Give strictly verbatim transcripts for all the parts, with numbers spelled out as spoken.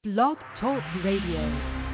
Blog Talk Radio.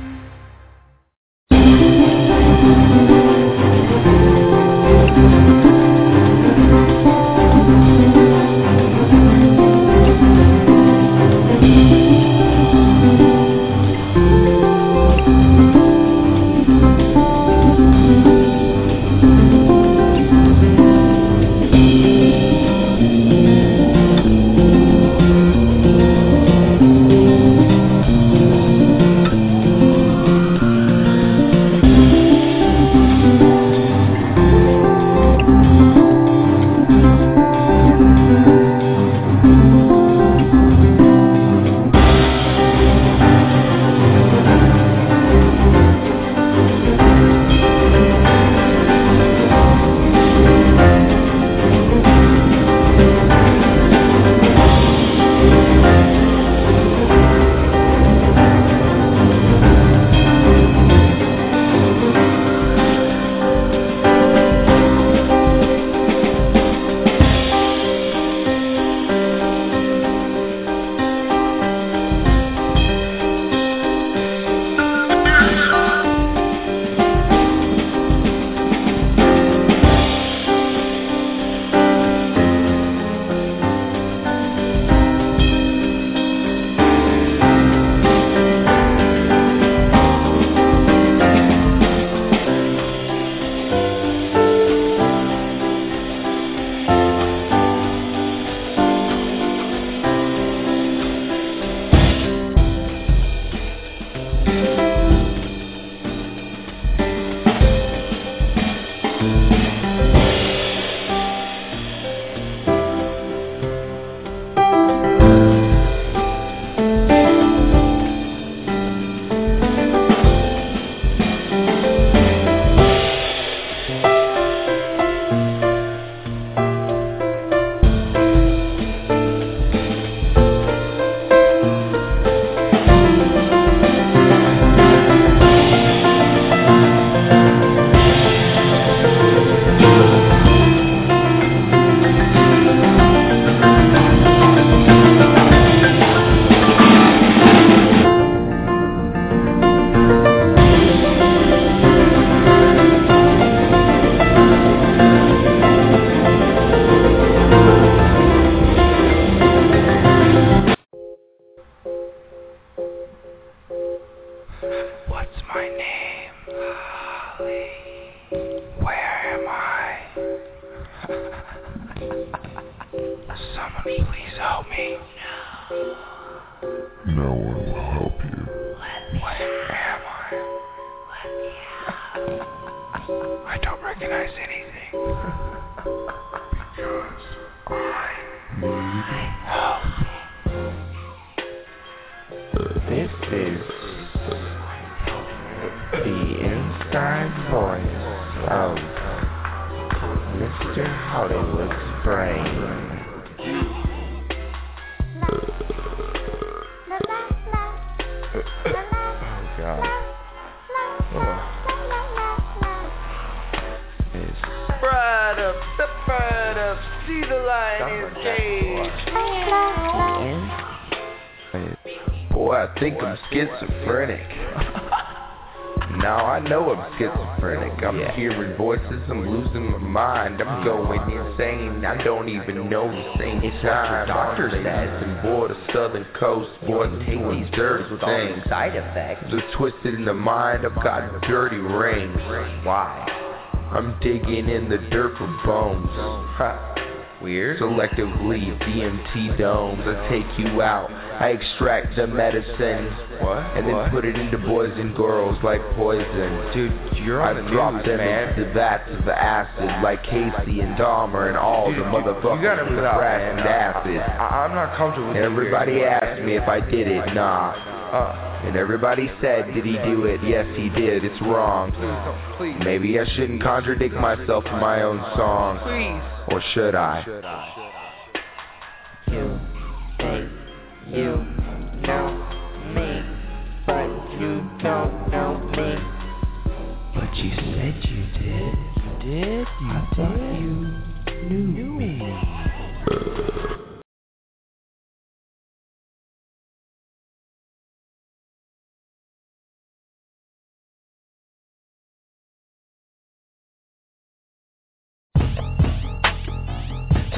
I'm going insane, I don't even know the same it's time. Doctor says, and boy, the southern coast, boy, take these dirty with all these side effects. Just twisted in the mind, I've got dirty rings. Why? I'm digging in the dirt for bones. Ha. Weird. Selectively, D M T domes. I take you out. I extract the medicine. What? And then what? put it into boys and girls like poison. Dude, you're on I the drop news, them man. into the vats of acid like Casey and Dahmer and all Dude, the motherfuckers you gotta with move out, crack man. and acid. I, I'm not comfortable with Everybody you asked me if I did it. Nah. Uh, And everybody said, did he do it? Yes, he did. It's wrong. please, please. Maybe I shouldn't contradict myself in my own song. Please. Or should I? You think you know me, but you don't know me. But you said you did. You did? You I did? thought you knew me.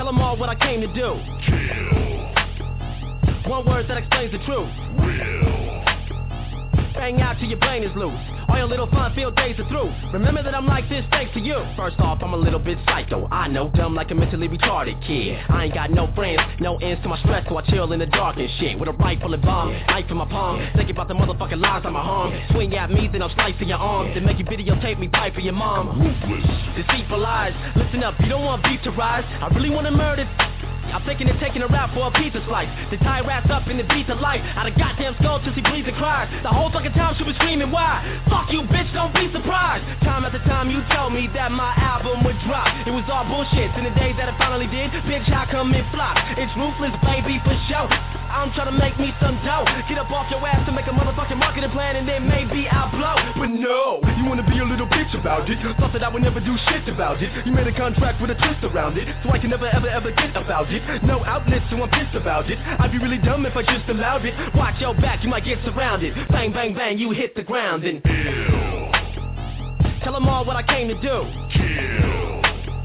them all what I came to do. Kill. One word that explains the truth. Real. Bang out till your brain is loose. All your little fun-filled days are through. Remember that I'm like this thanks to you. First off, I'm a little bit psycho. I know, dumb like a mentally retarded kid. I ain't got no friends, no ends to my stress, so I chill in the dark and shit. With a rifle and bomb, knife in my palm. Thinking about the motherfucking lies on my harm. Swing at me, then I'll slice in your arms. Then make you videotape me, pipe for your mom. Ruthless, deceitful lies. Listen up, you don't want beef to rise. I really want to murder. I'm thinking of taking her out for a pizza slice. To tie her ass up in the beat of life. Out of goddamn skull till she bleeds and cries. The whole fucking time she was screaming, why? Fuck you, bitch, don't be surprised. Time after time you told me that my album would drop. It was all bullshit. In the days that it finally did, bitch, how come it flopped? It's ruthless, baby, for sure. I'm trying to make me some dough. Get up off your ass to make a motherfucking marketing plan, and then maybe I'll blow. But no, you wanna be a little bitch about it. Thought that I would never do shit about it. You made a contract with a twist around it, so I can never ever ever get about it. No outlets, so I'm pissed about it. I'd be really dumb if I just allowed it. Watch your back, you might get surrounded. Bang, bang, bang, you hit the ground and kill. Tell them all what I came to do. Kill.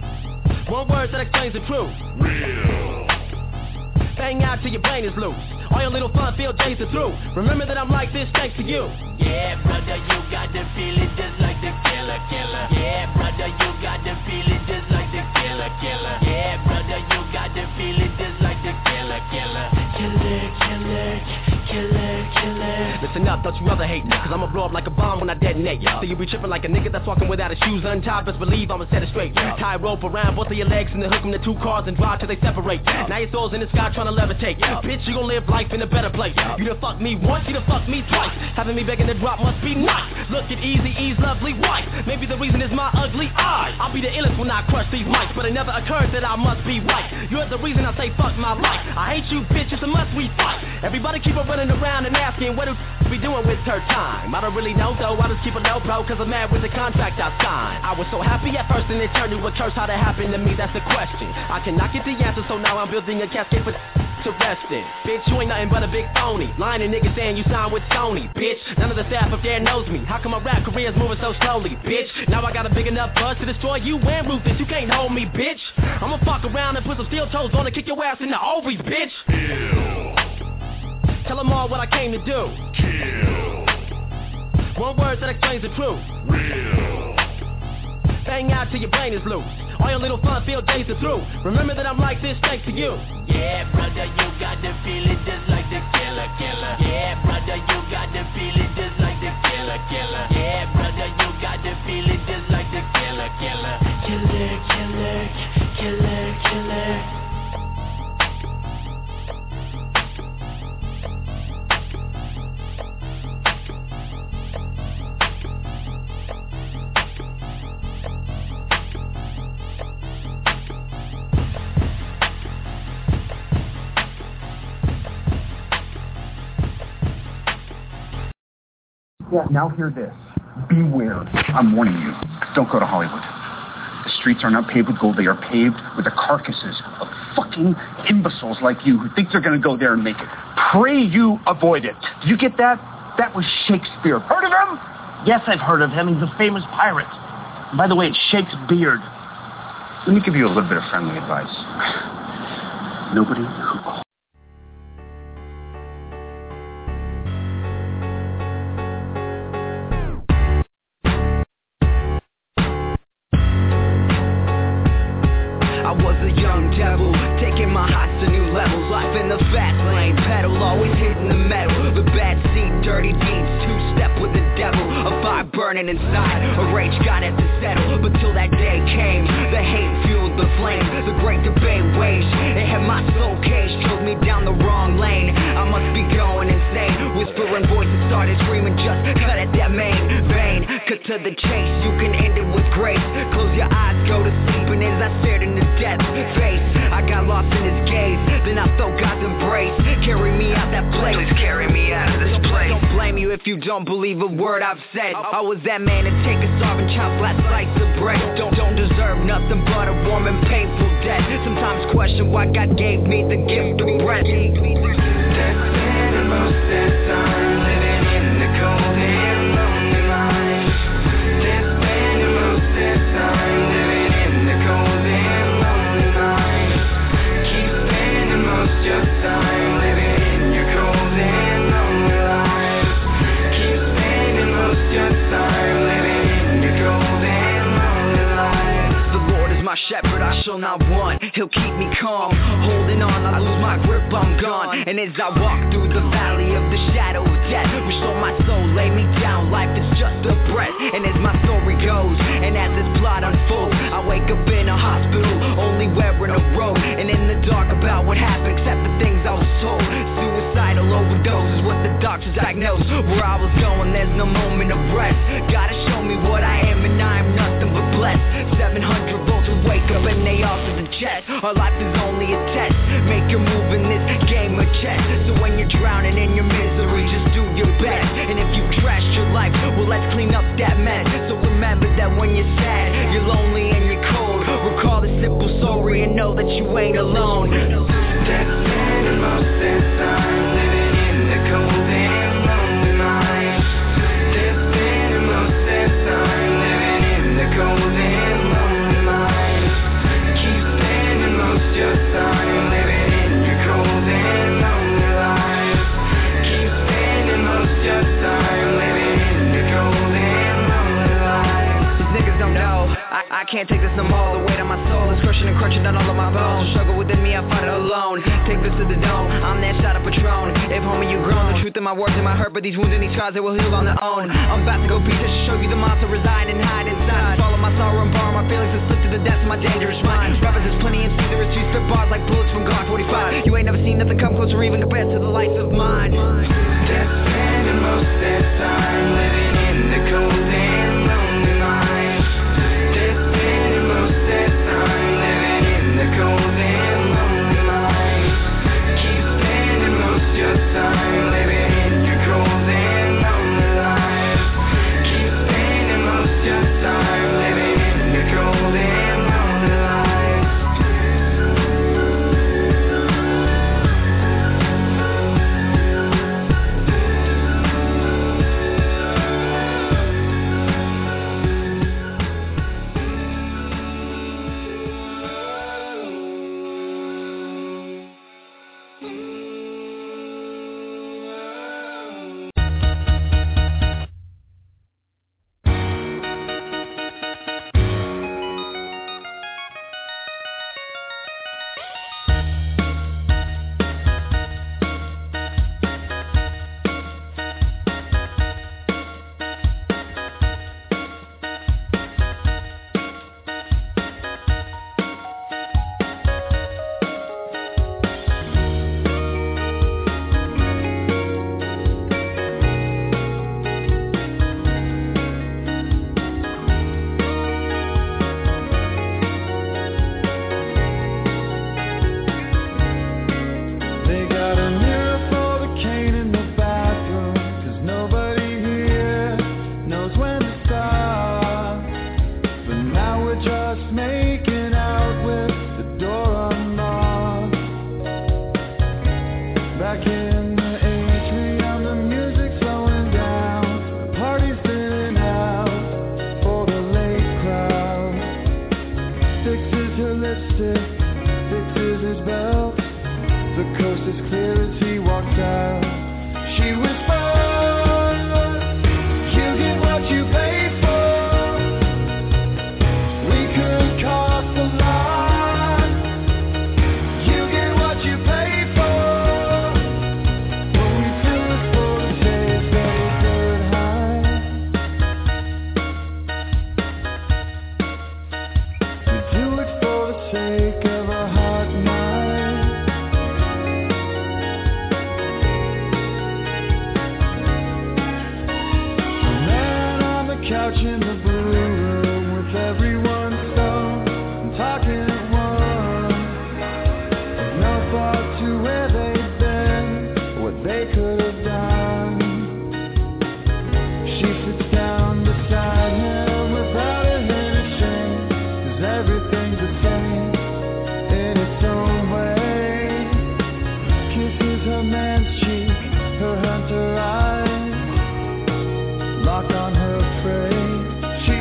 One word that explains the truth. Real. Bang out till your brain is loose. All your little fun-filled days are through. Remember that I'm like this thanks to you. Yeah, brother, you got the feeling just like the killer, killer. Yeah, brother, you got the feeling just like the killer, killer. Yeah, brother, you got the feeling just like the killer, killer. Killer, killer, killer, killer. Listen up, don't you ever hate me, cause I'ma blow up like a bomb when I detonate. So you be tripping like a nigga that's walking without his shoes untied. Best believe I'ma set it straight. Tie a rope around both of your legs and then hook them to two cars and drive till they separate. Now your soul's in the sky trying to levitate. Bitch, you gon' live life in a better place. You done fuck me once, you done fuck me twice. Having me begging to drop must be nice. Look at Eazy-E's lovely wife. Maybe the reason is my ugly eyes. I'll be the illest when I crush these mics, but it never occurs that I must be right. You're the reason I say fuck my life. I hate you, bitch, it's a must we fight. Everybody keep on running around and asking what do be doing with her time. I don't really know though, I just keep it low bro, cause I'm mad with the contract I signed. I was so happy at first and it turned to a curse. How'd it happen to me, that's the question. I cannot get the answer, so now I'm building a casket for to rest in. Bitch, you ain't nothing but a big phony. Lying to niggas saying you signed with Sony. Bitch, none of the staff up there knows me. How come my rap career's moving so slowly? Bitch, now I got a big enough buzz to destroy you and Ruthless. You can't hold me, bitch. I'ma fuck around and put some steel toes on and kick your ass in the ovaries, bitch. Kill. Tell them all what I came to do. Kill. One word that explains the truth. Real. Bang out till your brain is loose. All your little fun-filled days are through. Remember that I'm like this thanks to you. Yeah, brother, you got the feeling just like the killer, killer. Yeah, brother, you got the feeling just like the killer, killer. Yeah, brother, you got the feeling just like the killer, killer. Killer, killer, killer, killer. Yeah, now hear this. Beware. I'm warning you. Don't go to Hollywood. The streets are not paved with gold. They are paved with the carcasses of fucking imbeciles like you who think they're going to go there and make it. Pray you avoid it. Did you get that? That was Shakespeare. Heard of him? Yes, I've heard of him. He's a famous pirate. And by the way, it's Shakespeare. Let me give you a little bit of friendly advice. Nobody who... inside, a rage got it to settle, but till that day came, the hate fueled the flame, the great debate waged, it had my soul caged, drove me down the wrong lane, I must be going insane, whispering voices started screaming, just cut at that main vein, cut to the chase, you can end it with grace, close your eyes, go to sleep, and as I stared into death's face, I got lost in his gaze, then I felt God's embrace, carry me out that place, please carry me out of this place, don't blame you if you don't believe a word I've said, I was that man to take a starving child's last slice of bread. Don't don't deserve nothing but a warm and painful death. Sometimes question why God gave me the gift of breath. Death spending most of the time living in the cold and lonely life. Death spending most of the time living in the cold and lonely life. my shepherd, I shall not want. He'll keep me calm, holding on, I lose my grip, I'm gone. And as I walk through the valley of the shadow of death, restore my soul, lay me down, life is just a breath. And as my story goes, and as this plot unfolds, I wake up in a hospital, only wearing a robe. And in the dark about what happened, except the things I was told. Suicidal overdose is what the doctors diagnosed. Where I was going, there's no moment of rest. Gotta show me what I am, and I am nothing but blessed. seven hundred volts will wake up and they off to the chest. Our life is only a test, make your move in this game of chess. So when you're drowning in your misery, just do your best. And if you trashed your life, well let's clean up that mess. So remember that when you're sad, you're lonely and you're cold, recall the simple story and know that you ain't alone. That's spending most of the time living in the cold and lonely mind. That's spending most of the time living in the cold and lonely mind. Keep spending most of your time living in your cold and lonely life. Keep spending most of your time living in your cold and lonely life. These niggas don't know, I, I can't take this no more. The weight on my soul is crushing and crunching down all of my bones. Struggle within me, I fight it alone. Take this to the dome, I'm that shot of Patron. If homie you grown, the truth in my words and my hurt, but these wounds and these scars, they will heal on their own. I'm about to go beat this to show you the monster reside and hide inside. Follow my sorrow and bar my feelings and slip to the depths of my dangerous mind. Rappers, there's plenty in C, there is two spit bars like bullets from Glock forty-five. You ain't never seen nothing come close or even compared to the lights of mine. Just spending most of the time living in the cold and lonely mind. Just spending most of the time living in the cold and lonely mind. Keep spending most of your time living in your cold and lonely life. Keep spending most of your time living in your cold and lonely life. Locked on her frame, she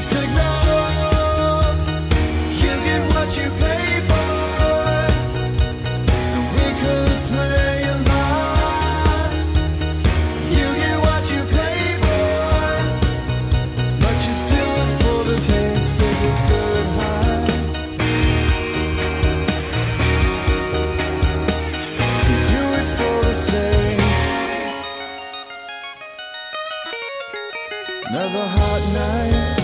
Another hot night.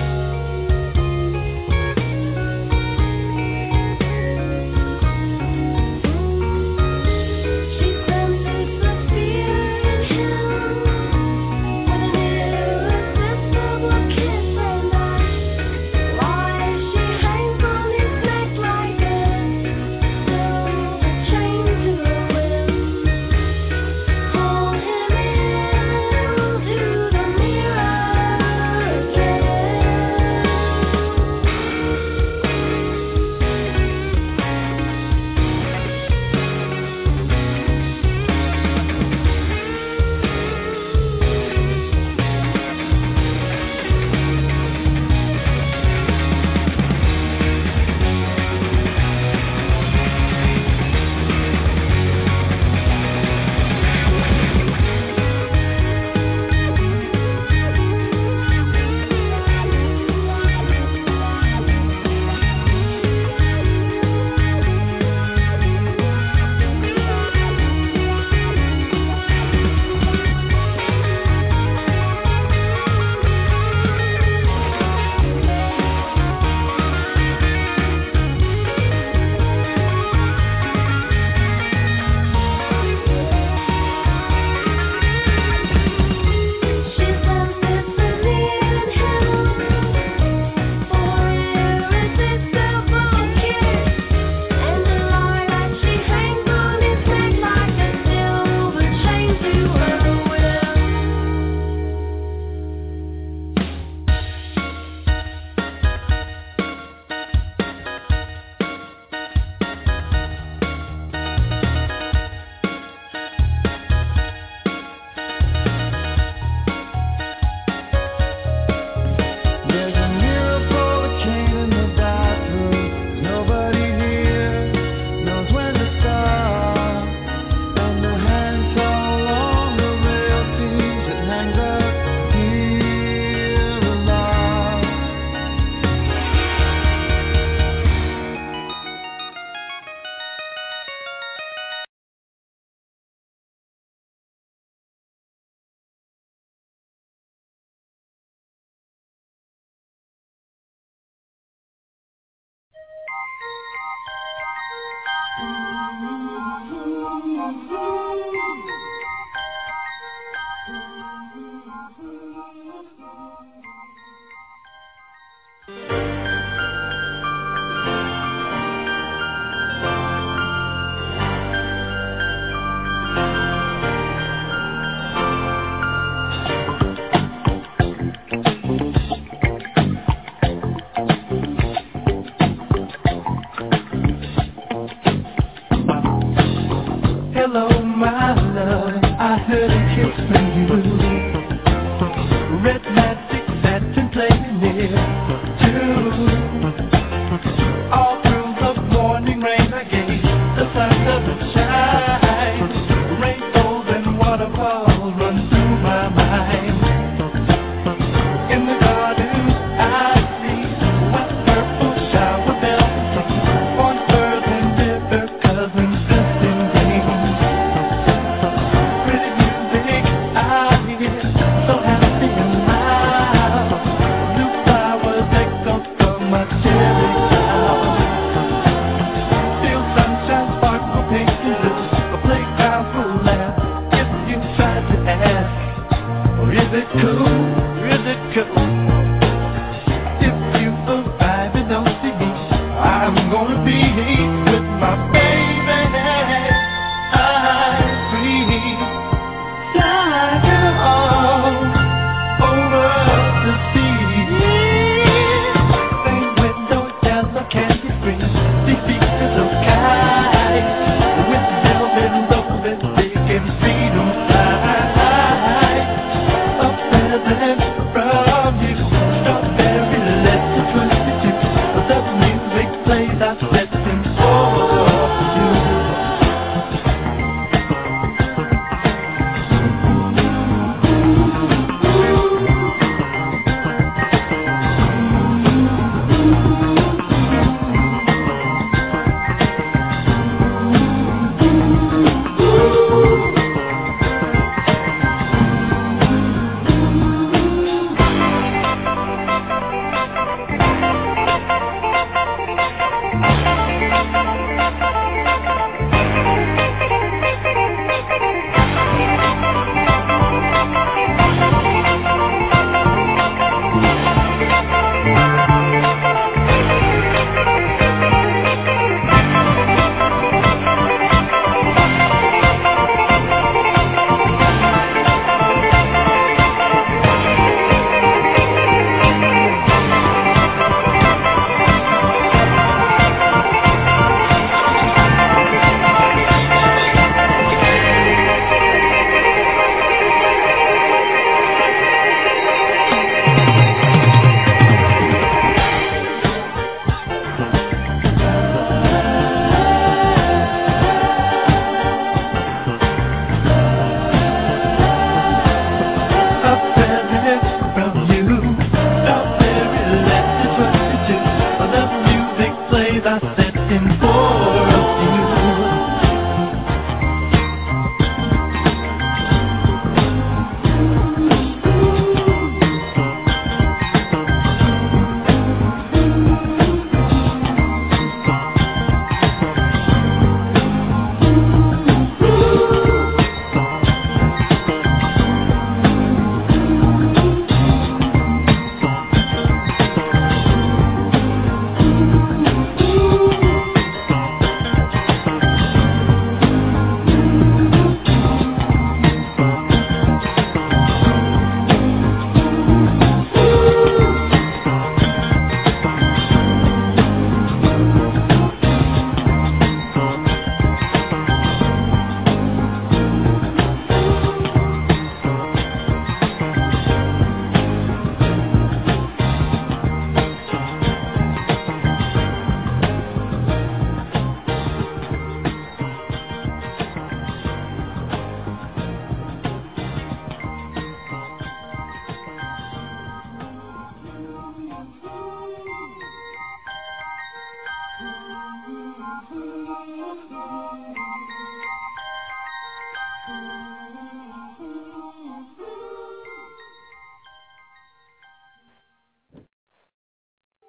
From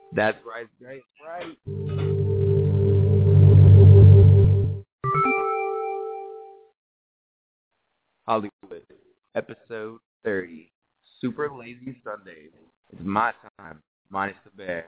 That's right, right, right. Hollywood, episode thirty, Super Lazy Sundays. It's my time, minus the bear.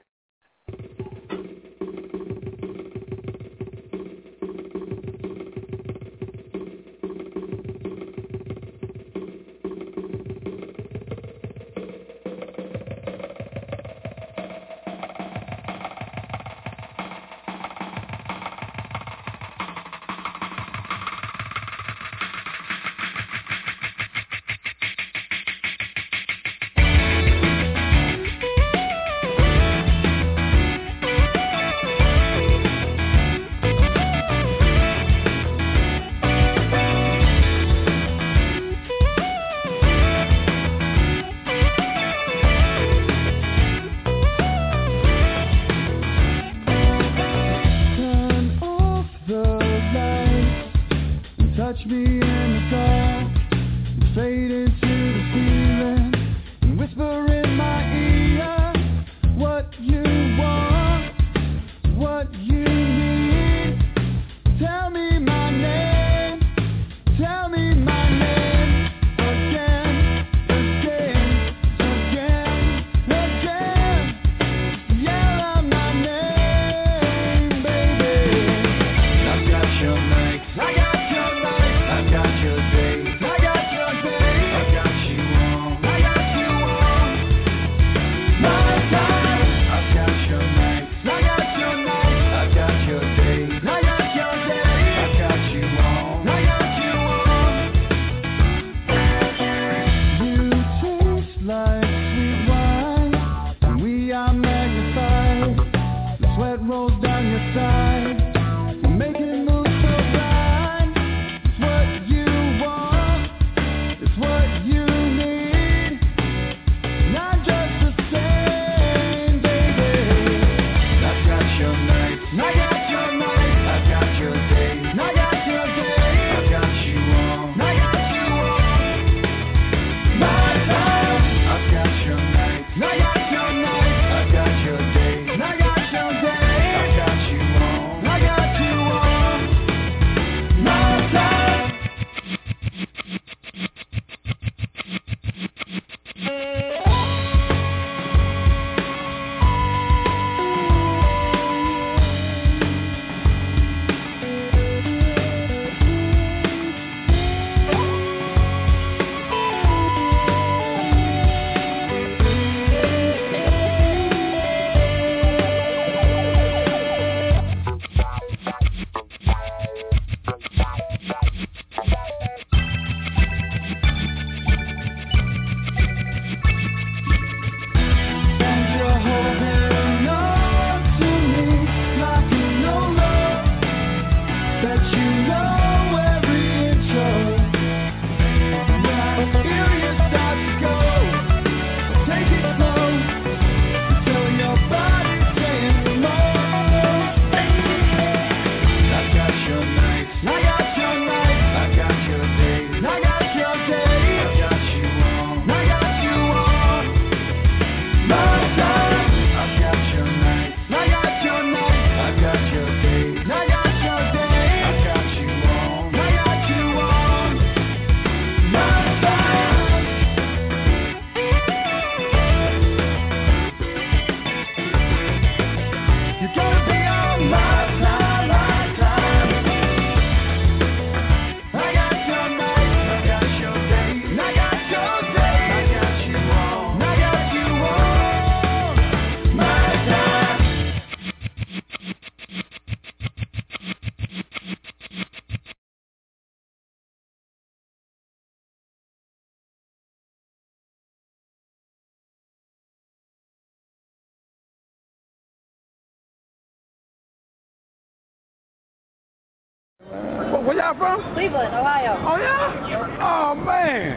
Where y'all from? Cleveland, Ohio. Oh, yeah? Oh, man.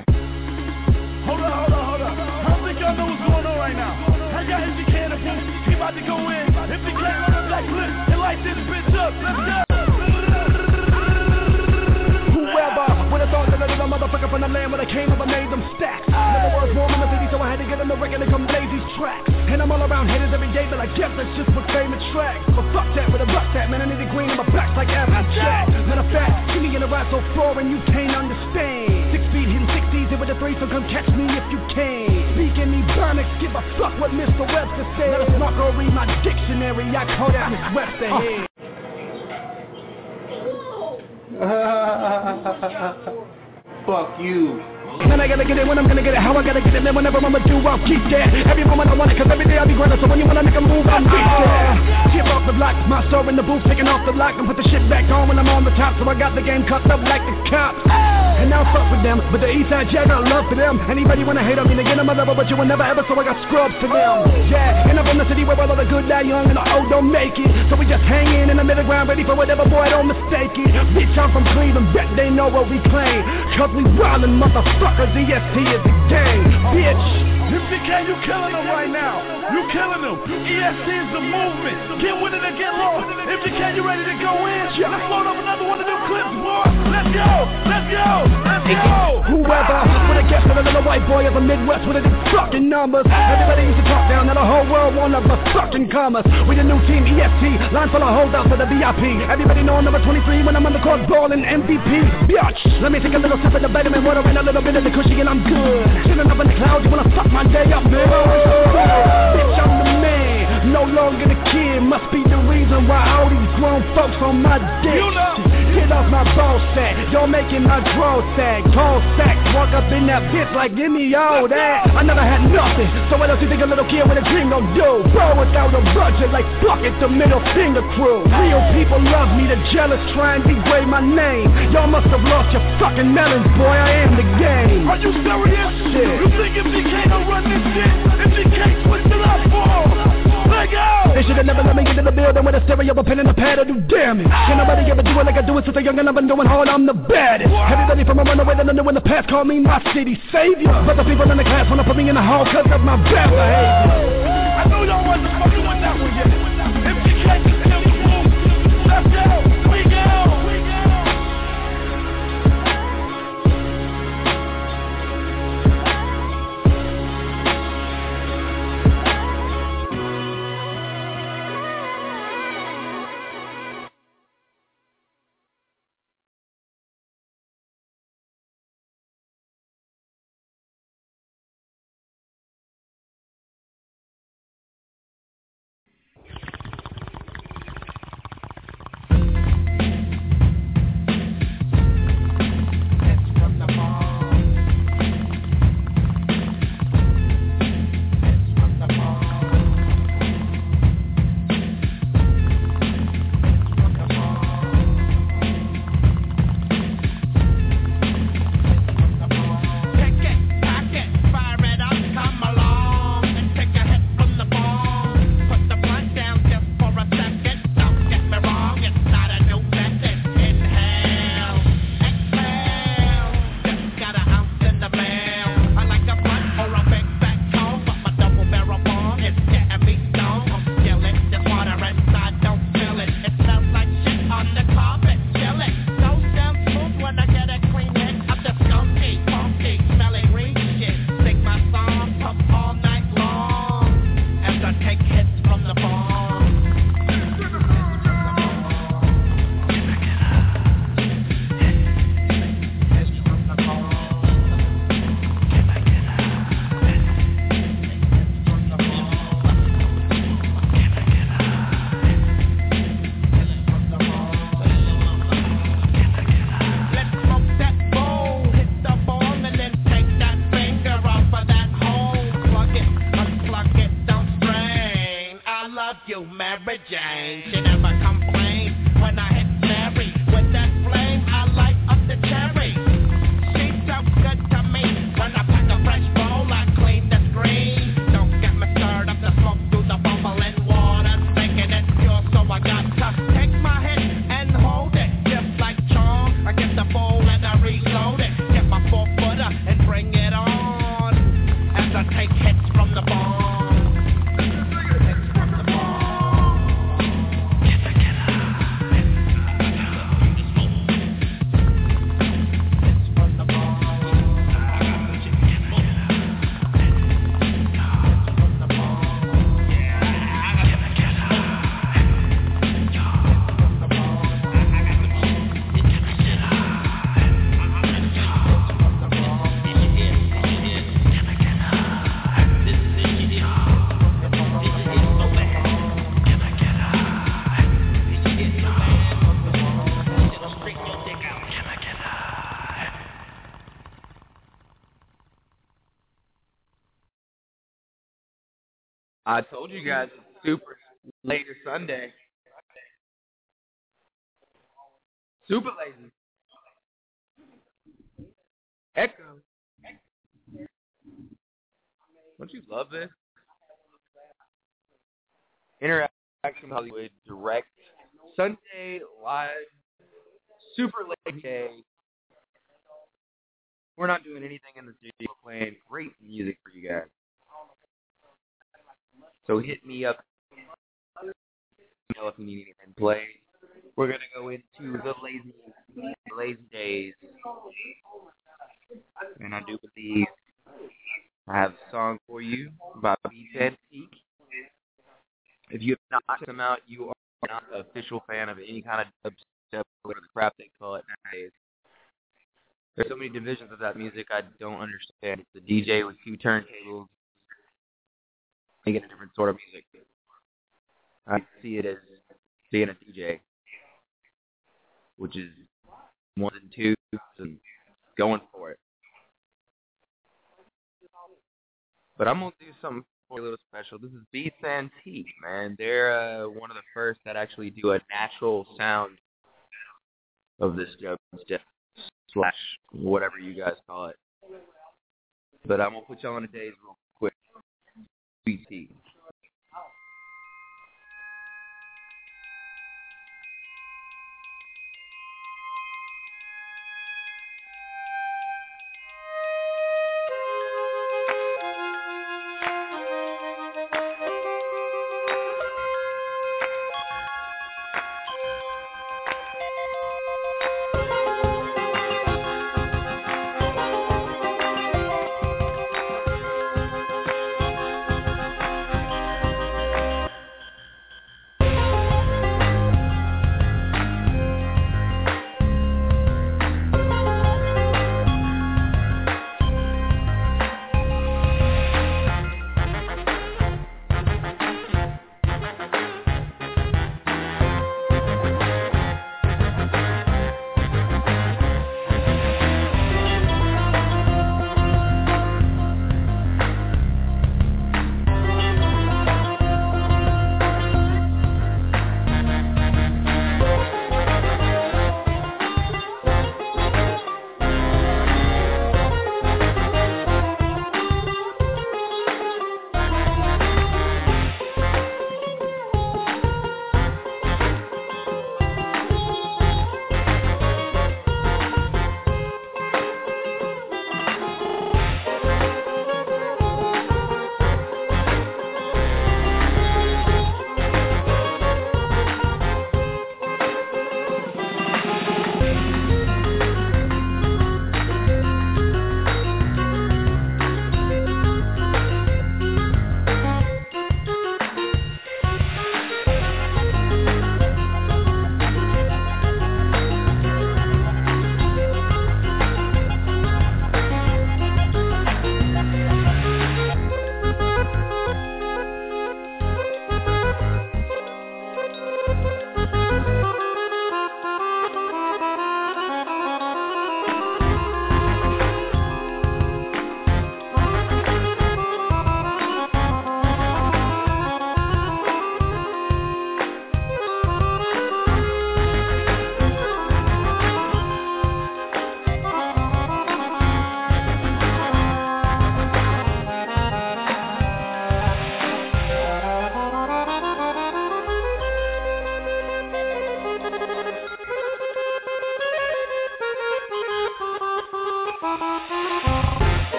Hold up, hold up, hold up. I don't think y'all know what's going on right now. I got empty cannibals. He about to go in. If he can't on the black list and light this bitch up, let's go. Whoever would have thought that I did a motherfucker from the land where I came up, I made them stacks. Never was born in the city, so I had to get on the record and come blaze these tracks. And I'm all around haters every day, but I guess that's just what fame attracts. But fuck that, with a buck that, man, I need a green in my back's like Jack. Matter of fact, see me in a ride so far and you can't understand. Six feet hitting sixties and with a three, so come catch me if you can. Speaking Ebonics, give a fuck what Mister Webster said. Let a smart girl read my dictionary, I call that Miss Webster head. Fuck you. Man, I gotta get it when I'm gonna get it. How I gotta get it, man, whenever I'ma do, I'll keep that. Every moment I want it, cause every day I be grinding. So when you wanna make a move, I'm deep there. Chip off the block, my soul in the booth, taking off the lock, and put the shit back on when I'm on the top. So I got the game cut up like the cops. And now fuck with them, but the Eastside Jack got love for them. Anybody wanna hate on me, they get on my level, but you will never ever, so I got scrubs for them. Yeah, and I'm from the city where all of the good die young and the old don't make it. So we just hanging in the middle ground, ready for whatever, boy, don't mistake it. Bitch, I'm from Cleveland, bet they know what we claim. Cause we wildin' motherfuckers, E S T is the game, bitch. M C K, you killing them right now. You killing them. E S T is the movement. Get with it or get lost. M C K, you ready to go in? Let's load up another one of them clips, boy. Let's go. Let's go. Let's go. Whoever would have guessed that a little white boy of the Midwest with the fucking numbers. Everybody used to talk down, now the whole world wanna the fucking commas. We the new team, E S T. Line full of holdouts for the V I P. Everybody know I'm number twenty-three when I'm on the court ballin' M V P. Bitch, let me take a little sip of the vitamin water and a little bit of the cushy and I'm good. Chillin' up in the clouds, you wanna fuck my day up, man. Bitch, I'm the man, no longer the kid. Must be the reason why all these grown folks on my dick. Get off my ball sack, you're making my draw sack. Tall sack, walk up in that bitch like give me all that. I never had nothing, so what else you think a little kid with a dream gon' do? Bro, without a budget like fuck it, the middle finger crew. Real people love me, the jealous try and degrade my name. Y'all must have lost your fucking melons, boy, I am the game. Are you serious? Shit. You think M C K don't run this shit? M C K switch it up for let go! They should've never let me get in the building with a stereo, a pen and a pad to do damage. Can't nobody ever do it like I do it since a young and I've been doing hard, I'm the baddest. What? Everybody from a runaway that I knew in the past call me my city savior. But the people in the class wanna put me in the hall cause of my bad behavior. I know y'all wasn't fucking with that one yet. M C K is still the move. Let's go! We go! We go! I told you guys it's super late Sunday. Super lazy. Echo. Don't you love this? Interaction Hollywood Direct Sunday live. Super late day. We're not doing anything in the studio. We're playing great music for you guys. So hit me up if you need anything played. We're gonna go into the lazy, lazy days, and I do believe I have a song for you by Beats Antique. If you have not checked them out, you are not an official fan of any kind of dubstep or the crap they call it nowadays. There's so many divisions of that music I don't understand. It's a D J with two turntables making a different sort of music. I see it as being a D J, which is one and two and going for it. But I'm going to do something for a little special. This is Beats Antique, man. They're uh, one of the first that actually do a natural sound of this dubstep slash whatever you guys call it. But I'm going to put y'all on a daze real quick. B T.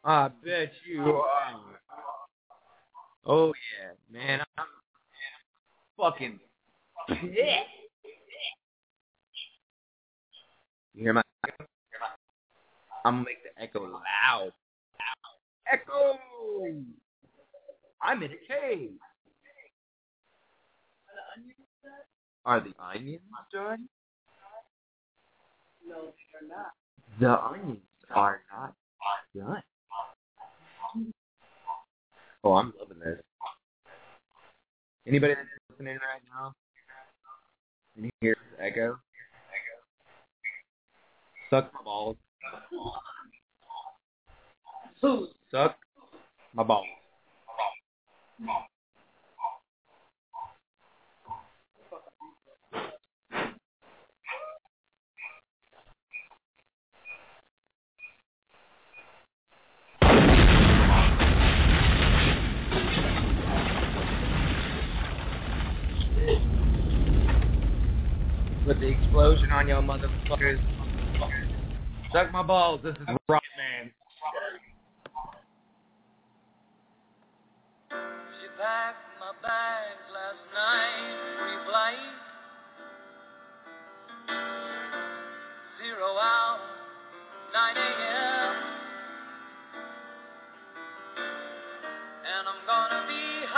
I bet you are. Oh yeah, man, I'm fucking pissed. You hear my echo? I'm gonna make the echo loud. Echo! I'm in a cave. Are the onions done? No, they're not. The onions are not done. Oh, I'm loving this. Anybody that's listening right now? Can you hear this echo? Suck my balls. Suck my balls. With the explosion on y'all motherfuckers. Suck my balls. This is Rockman. She packed my bags last night, pre-flight. Zero hour, nine a.m. And I'm gonna be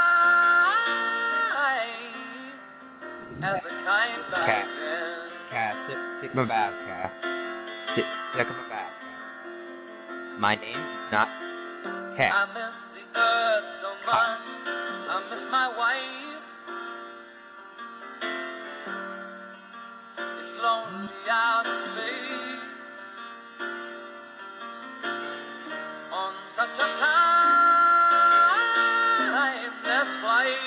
high as a kite back Cat. then. Cat, take, take my bath, Cat. Take, take my bath. My name is not Cat. I miss the earth so much. I miss my wife. It's lonely out in space on such a timeless flight.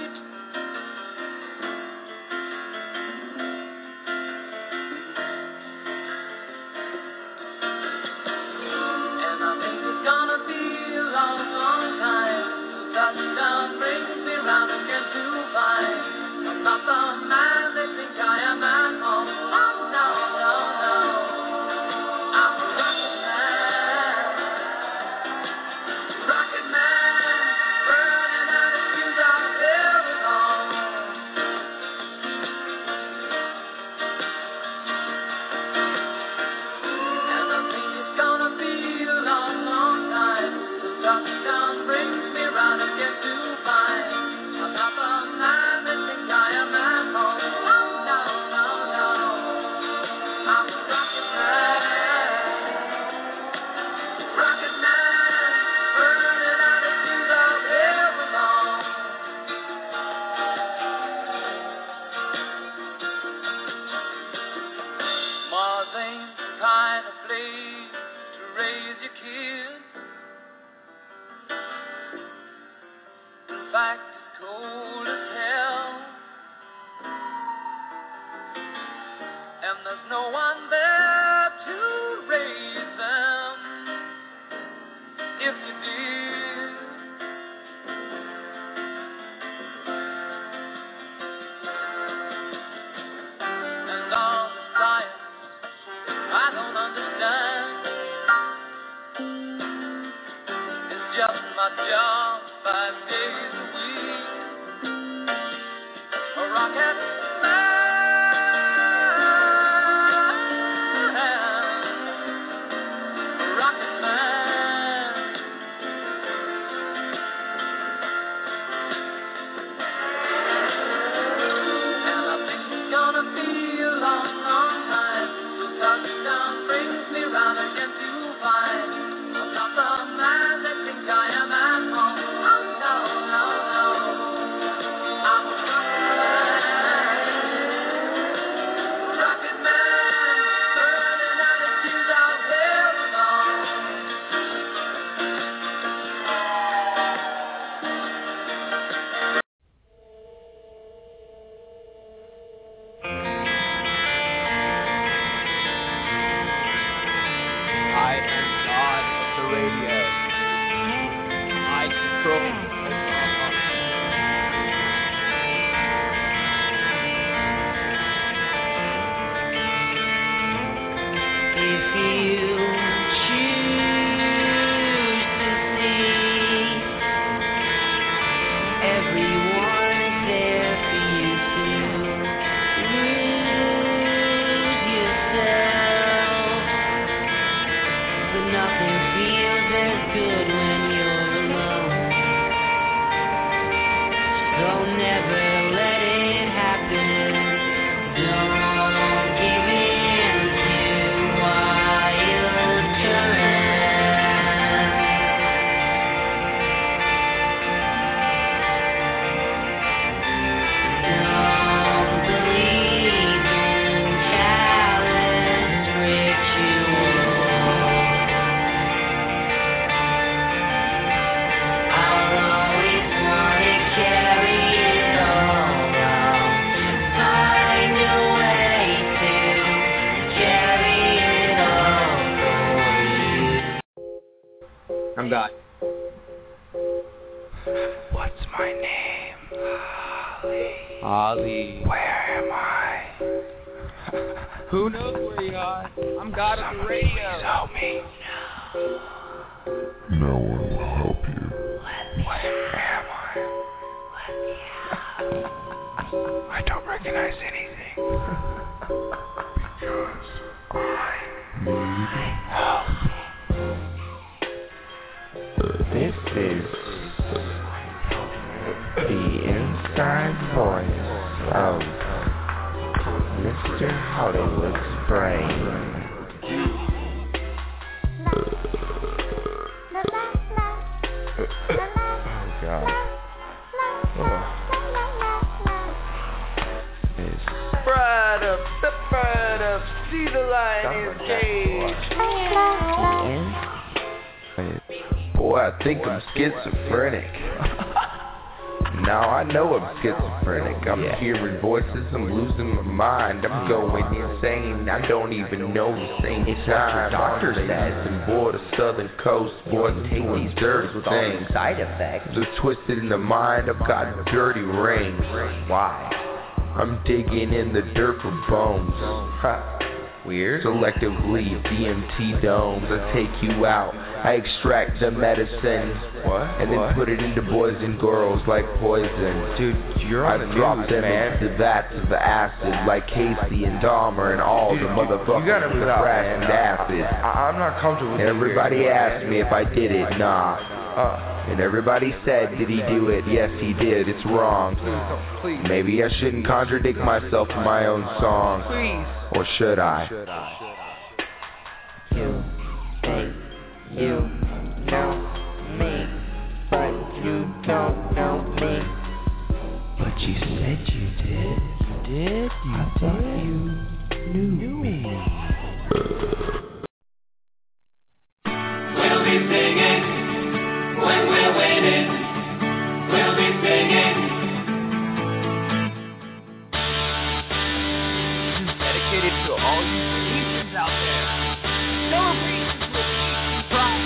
Touchdown brings me round again to find I'm not the man they think I am at home. Oh no, no, no, I'm a rocket man, rocket man, burning out the fuse out of every home. And I think it's gonna be a long, long time. Touchdown brings me round again to find I'm not the man that thinks I am at home. Oh no, no, no, I'm a rocket man, rocket man, burning out the fuse out every home. Mars ain't the kind of place to raise your kids. In fact, it's cold as hell, and there's no one there to raise them. If you did, and all the science I don't understand, it's just my job five days a week. A rocket man, rocket man. And I think it's gonna be a long, long time. Touchdown brings me round again to find I'm not the man that thinks I am at home. Oh no, no, I'm God. What's my name? Holly. Holly. Where am I? Who knows where you are? I'm God on the radio. Please help me. No one will help you. Where am I? I don't recognize anything. Because I need help. This is the inside voice of Mister Hollywood's brain. Oh God. Spread up, spread up, see the light is caged. Boy, I think I'm schizophrenic. Now I know I'm schizophrenic. I'm yeah. hearing voices, I'm losing my mind. I'm going insane. I don't even know the same it's time. Doctor says and boy, the southern coast, boy, take these dirty with all the side effects. So twisted in the mind, I've got dirty rings. Why? I'm digging in the dirt for bones. Ha. Weird. Selectively D M T domes. I take you out. I extract the medicine. What? And then what? put it into boys and girls like poison. Dude, you're on I the drop news, them man. into the vats of acid like Casey and Dahmer and all Dude, the motherfuckers you gotta move out, crash man. and acid. I, I'm not comfortable with Everybody you asked me if I did it. Nah. Uh, And everybody said, did he do it? Yes, he did. It's wrong. please. Maybe I shouldn't contradict myself in my own song. Please. Or should I? You think you know me, but you don't know me. But you said you did. Did you? I thought you knew me. We'll be singing when we're winning. We'll be singing. Dedicated to all you Easterns out there. Celebrations will be pride.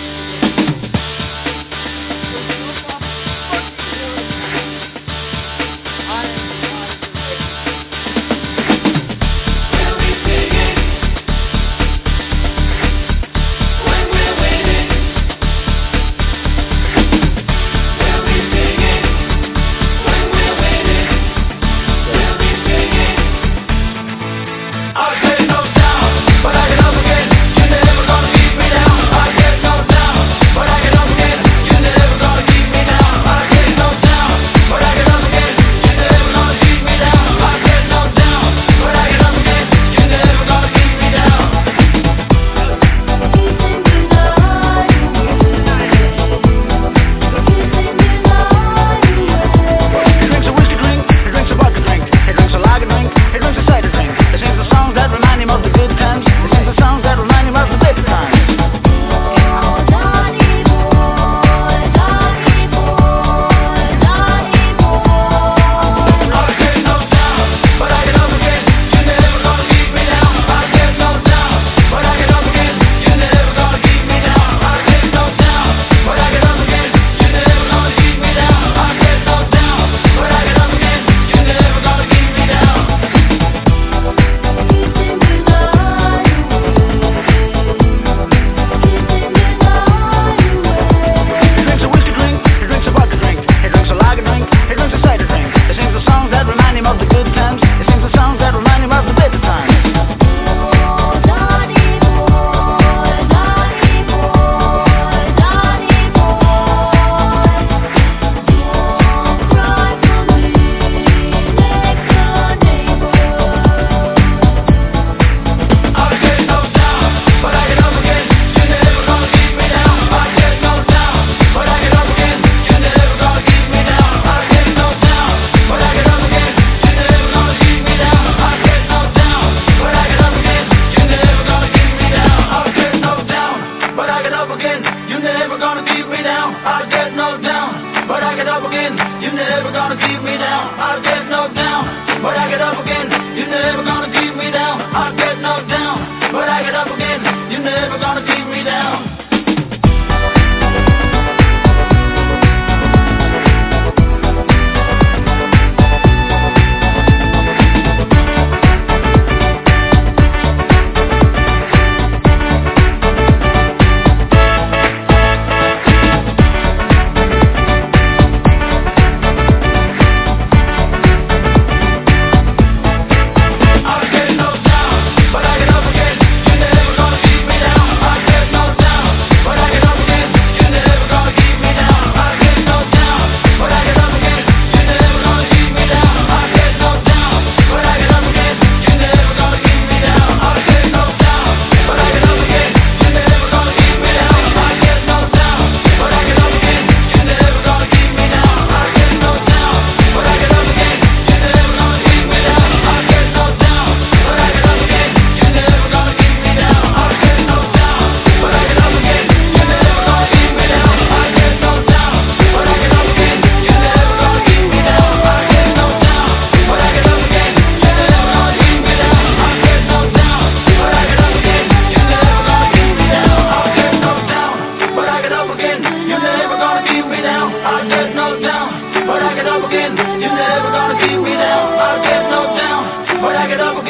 We'll be singing when we're winning. We'll be singing when we're winning. We'll be singing. I'll get no doubt, but I can also get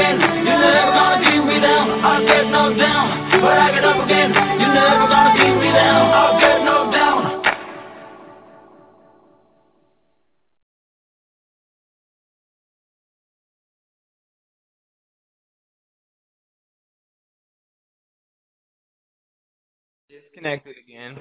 again. You're never gonna keep me down. I get knocked down, but I get up again. You're never gonna keep me down. I'll get knocked down. Disconnected again.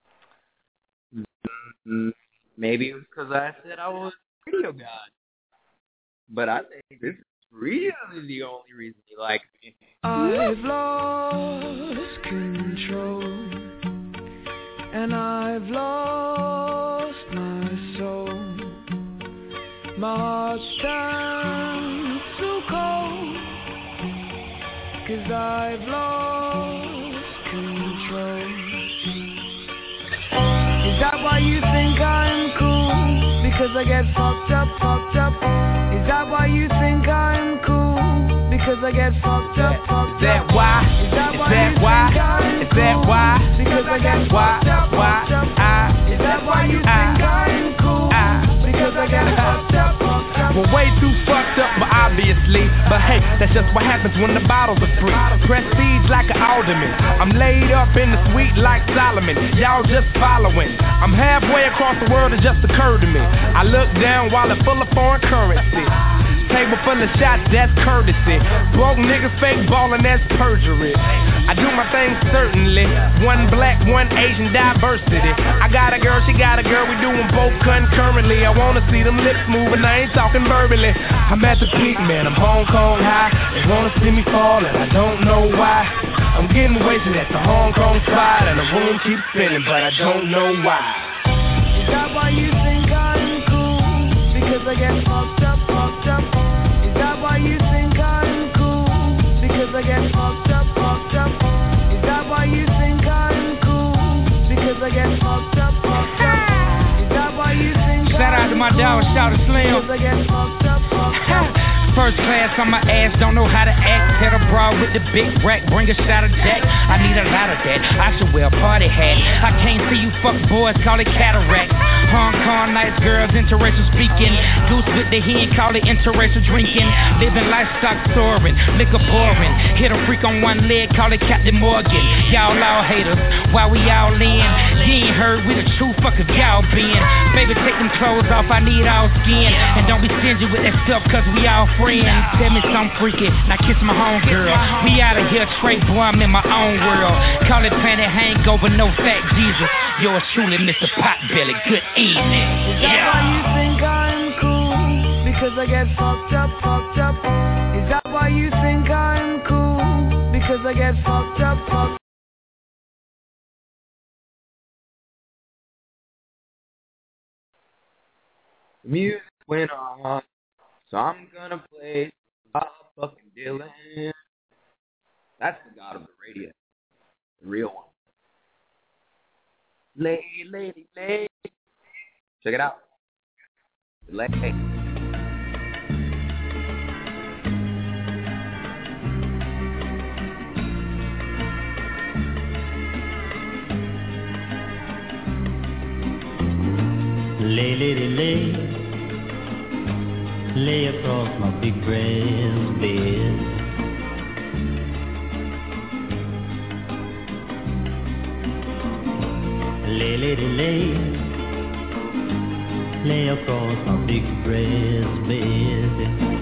Mm-hmm. Maybe it was because I said I was a radio god. But I think this is really the only reason you like me. I've lost control, and I've lost my soul. My heart stands so cold, 'cause I've lost control. Is that why you think I'm cool? Because I get fucked up, fucked up. Is that why you think I'm cool? Because I get fucked up, fucked up. Is that why? Is that why? Is that why? Because I get fucked up, fucked up. Is that why you think I'm cool? Because I get fucked up, fucked up. Well, way too fucked up, but obviously. But hey, that's just what happens when the bottles are free. Prestige like an alderman. I'm laid up in the suite like Solomon. Y'all just following. I'm halfway across the world, it just occurred to me. I look down while it's full of foreign currency. Table full of shots, that's courtesy. Broke niggas fake ballin', that's perjury. I do my thing certainly. One black, one Asian diversity. I got a girl, she got a girl, we doing both concurrently. I wanna see them lips moving, I ain't talking verbally. I'm at the peak, man, I'm Hong Kong high. They wanna see me fall and I don't know why. I'm getting wasted at the Hong Kong spot, and the room keeps spinning, but I don't know why. Is that why you think I'm cool? Because I get fucked up, fucked up. Is that why you think I'm cool? Because I get fucked up, fucked up. Is that why you think I'm cool? Because I get fucked up, fucked up. Is that why you think Shout out to my dog, shout out to Slim. Because I get fucked up, fucked up. First class on my ass, don't know how to act. Hit a bra with the big rack, bring a shot of Jack. I need a lot of that, I should wear a party hat. I can't see you fuck boys, call it cataract. Hong Kong nice girls, interracial speaking. Goose with the hen, call it interracial drinking. Living livestock soaring, liquor pouring. Hit a freak on one leg, call it Captain Morgan. Y'all all haters, while we all in. You ain't heard we the true fuckers y'all been. Baby, take them clothes off, I need all skin. And don't be stingy with that stuff, cause we all friends. Tell me something freaky, now kiss my homegirl. We out of here, straight boy, I'm in my own world. Call it planet hangover, no fat Jesus. Yours truly, Mister Potbelly, good evening. Is that yeah. why you think I'm cool? Because I get fucked up, fucked up. Is that why you think I'm cool? Because I get fucked up, fucked up. The music went on, so I'm gonna play Bob fucking Dylan. That's the god of the radio, the real one. Lady, lady, lady. Check it out. Lady. Lay, lady, lay, lay across my big brass bed. Lay, lady, lay, lay across my big brass bed.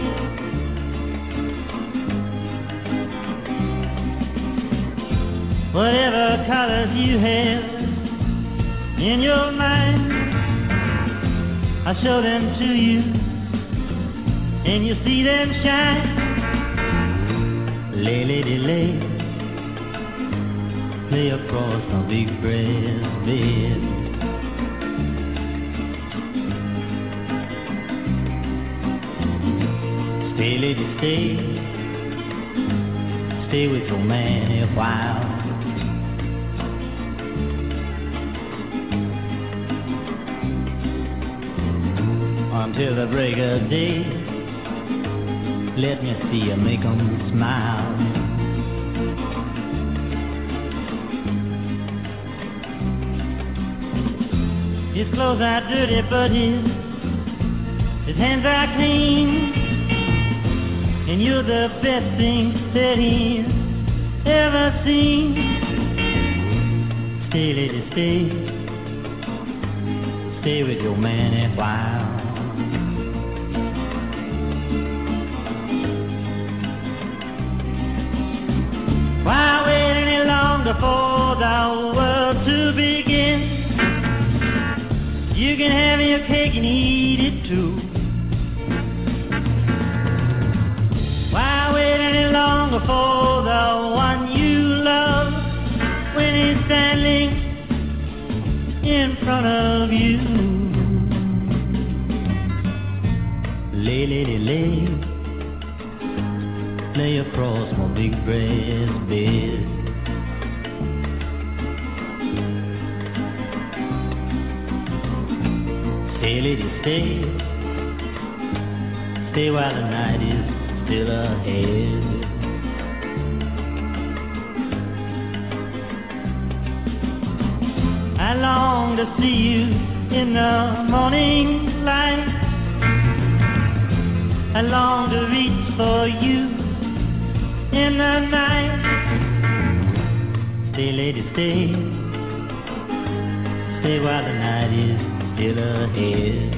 Whatever colors you have in your mind, I show them to you, and you see them shine. Lay, lady, lay, lay across my big brass bed. Stay, lady, stay, stay with your man a while. Until the break of day, let me see you make 'em smile. His clothes are dirty, but his, his hands are clean. and you're the best thing that he's ever seen. Stay, lady, stay. Stay with your man a while. Why wait any longer for the world to begin? You can have your cake and eat it too. Why wait any longer for the one you love when he's standing in front of you? Lay, lay, lay, lay across my big breast bed. Stay, lady, stay, stay while the night is still ahead. I long to see you in the morning light. I long to reach for you in the night. Stay, lady, stay, stay while the night is still ahead.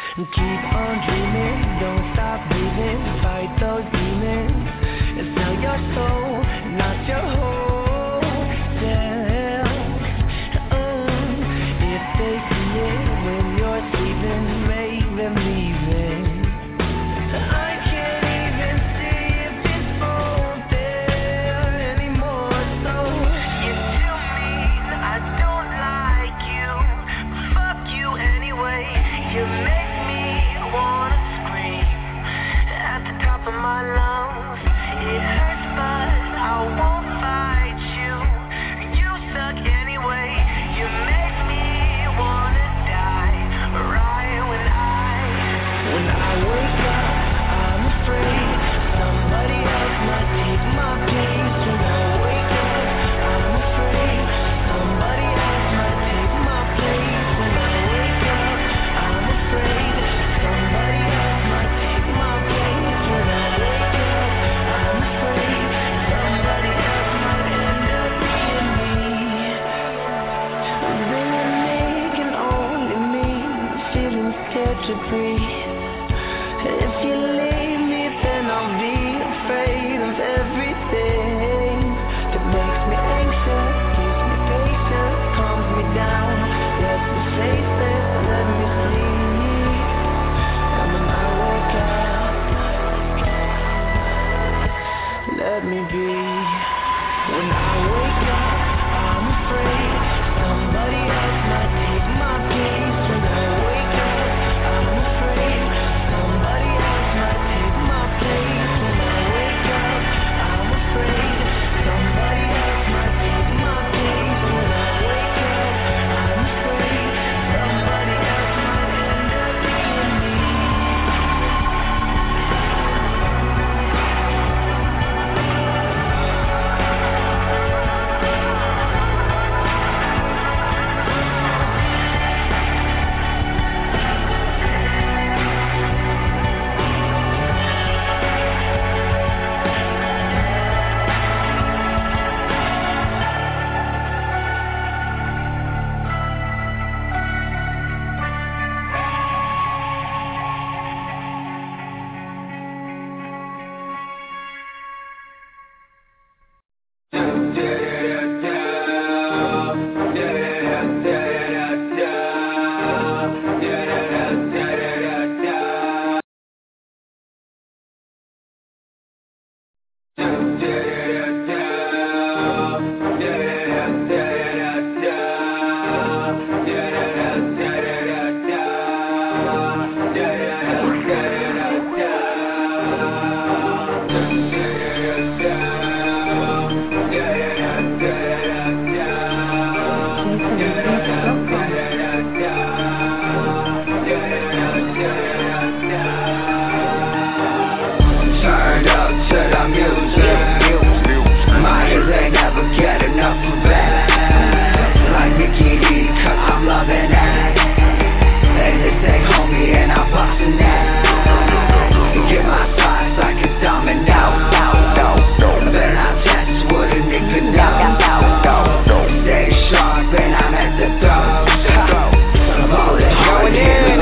and keep on dreaming. Don't stop breathing, fight those demons. It's now your soul, not your whole self. Mm. If they see it when you're sleeping, make them leave it. I can't even see if it's all there anymore. So you tell me I don't like you, fuck you anyway. You make me wanna scream at the top of my lungs. It hurts but I won't fight you. You suck anyway. You make me wanna die right when I when I wake up. I'm afraid somebody else might take my place. When I wake up, I'm afraid somebody else might take my place. When I wake up, I'm afraid somebody else might take my place. When I wake up, I'm afraid somebody else might end up being me. Then can only mean feeling scared to breathe. If you leave me, then I'll be afraid of everything that makes me anxious, gives me patience, calms me down, lets me face it, let me sleep. And when I wake up, let me be. When I wake up, I'm afraid somebody else might take my place. When I wake up, I'm afraid somebody else might take my place. When I wake up, I'm afraid somebody else might take my place. When I wake up, I'm afraid somebody else might end up being me. Turned up to the music. My ears ain't never get enough of that. Like Mickey D, cause I'm loving that. They just say homie and I'm busting that. Get my thoughts like a domino. Then I test what a nigga knows. Stay sharp and I'm at the throat. I'm all going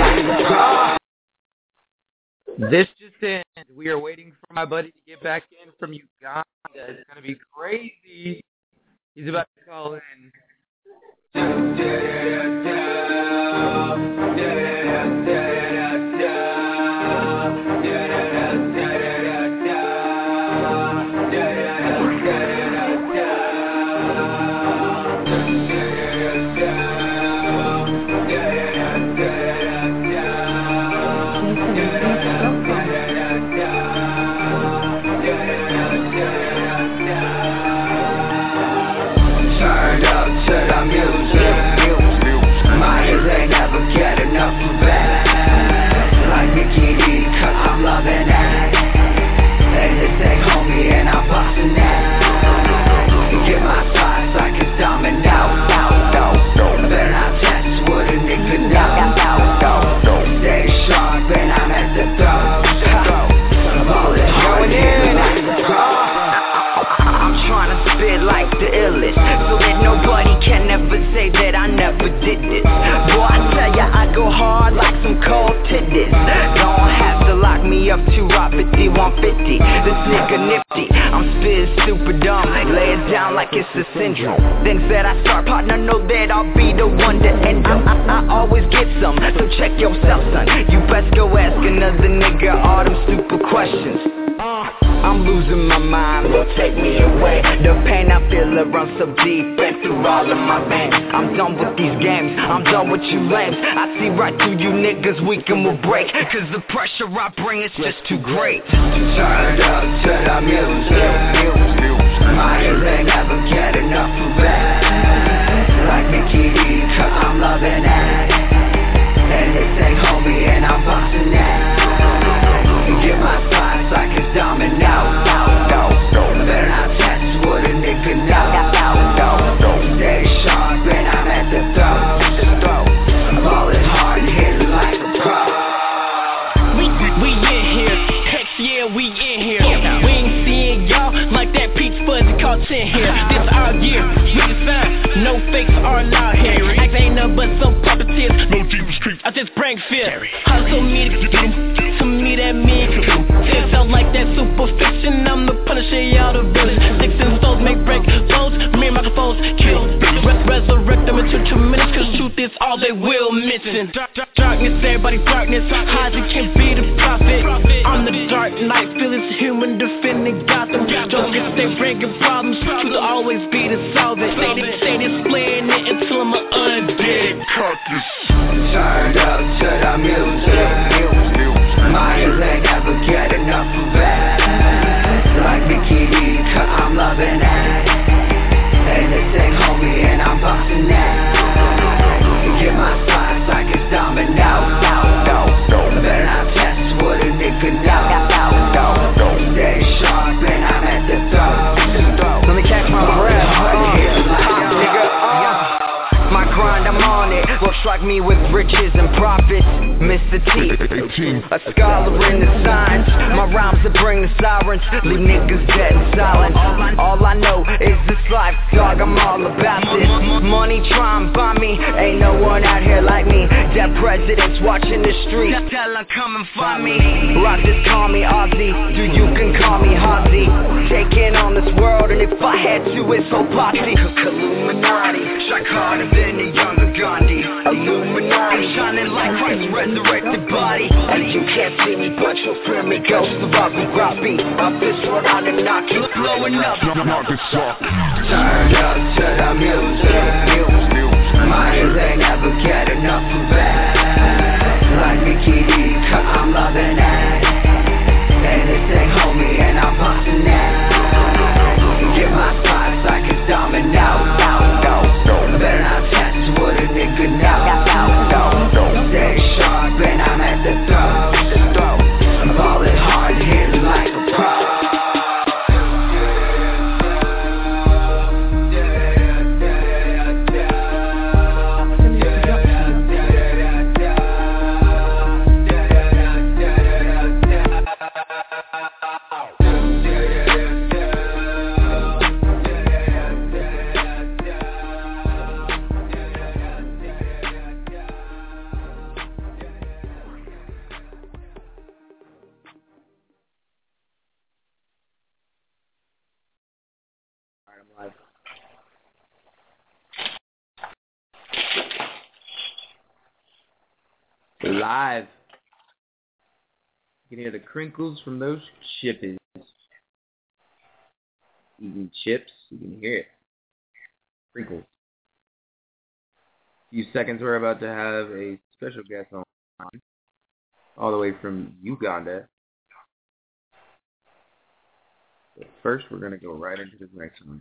in. This just in. We are waiting for my buddy to get back in from Uganda. It's going to be crazy. He's about to call in. Turned up to the music. me up to Rock fifty, one fifty. This nigga nifty, I'm spit super dumb. Lay it down like it's a syndrome. Things that I start, partner, know that I'll be the one to end them. I, I, I always get some, so check yourself, son. You best go ask another nigga all them stupid questions. Uh, I'm losing my mind, will take me away. The pain I feel it runs so deep and through all of my veins. I'm done with these games, I'm done with you lames. I see right through you niggas, we can will break. Cause the pressure I bring is just too great. Turned up to the music. My ears ain't never get enough of that. Like Mickey D, cause I'm loving that. And they say homie and I'm boxing that. Get my spots like it's domino. Better not test what a nigga know. Stay sharp and I'm at the throat. Ballin' hard and hitting like a pro. We, we, we in here, heck yeah, we in here. We ain't seeing y'all like that peach fuzzy called ten here. This our year, we design, no fakes are allowed here. Acts ain't nothing but some puppeteers, no deep streets, I just bring fear. Hustle me to get to me that me can it felt like that superstition, I'm the punisher, y'all the villain. Sticks and stones make break foes, me microphones kill. Res- resurrect them into two minutes, cause truth is all they will mention. Dark, dark, darkness, everybody darkness, Isaac can be the prophet. I'm the dark knight, feelings human defending Gotham. Jokers, they bringing problems, truth will always be the solvent. Stay, stay displaying it until I'm an undead carcass. Turned up to the music. My ears ain't never get enough of that. Like Mickey D, cause I'm loving that. And they say homie and I'm boxing that. Get my spots like it's domino. Better not test what a nigga know. Stay sharp and I'm at the throat. Let me catch my breath. My grind, I'm on it. Will strike me with riches and profits. Mister T, a scholar in the science. My rhymes that bring the sirens, leave niggas dead and silent. All I know is this life, dog, I'm all about this. Money try and buy me, ain't no one out here like me. Dead presidents watching the streets, tell them come and find me. Rock just call me Ozzy, do you can call me Hozzy. Taking on this world, and if I had to, it's so boxy. Illuminati, strike harder than a younger Gandhi. Illuminati, shining like Christ's resurrected body. And you can't see me, but you'll feel me. Ghost of Bobby Robbie, I'm this one on the knock, it's blowing up. Turned up to the music. My ears ain't never get enough of that. Like Mickey D, cause I'm loving that. And they say homie and I'm boxing that. Get my spots like it's domino. Better not test what a nigga know. Stay sharp and I'm at the throat. Ballin' hard, hitting like a pro. Live. You can hear the crinkles from those chippies. Eating chips, you can hear it. Crinkles. A few seconds, we're about to have a special guest on, all the way from Uganda. But first, we're going to go right into this next one.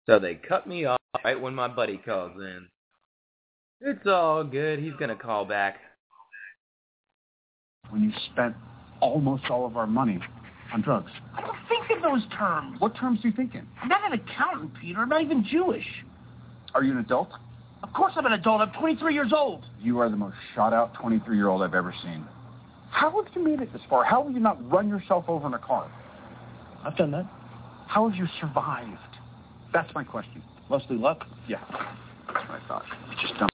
So they cut me off right when my buddy calls in. It's all good. He's going to call back. When you spent almost all of our money on drugs. I don't think in those terms. What terms do you think in? I'm not an accountant, Peter. I'm not even Jewish. Are you an adult? Of course I'm an adult. I'm twenty-three years old. You are the most shot-out twenty-three-year-old I've ever seen. How have you made it this far? How have you not run yourself over in a car? I've done that. How have you survived? That's my question. Mostly luck. Yeah, that's what I thought. You just don't.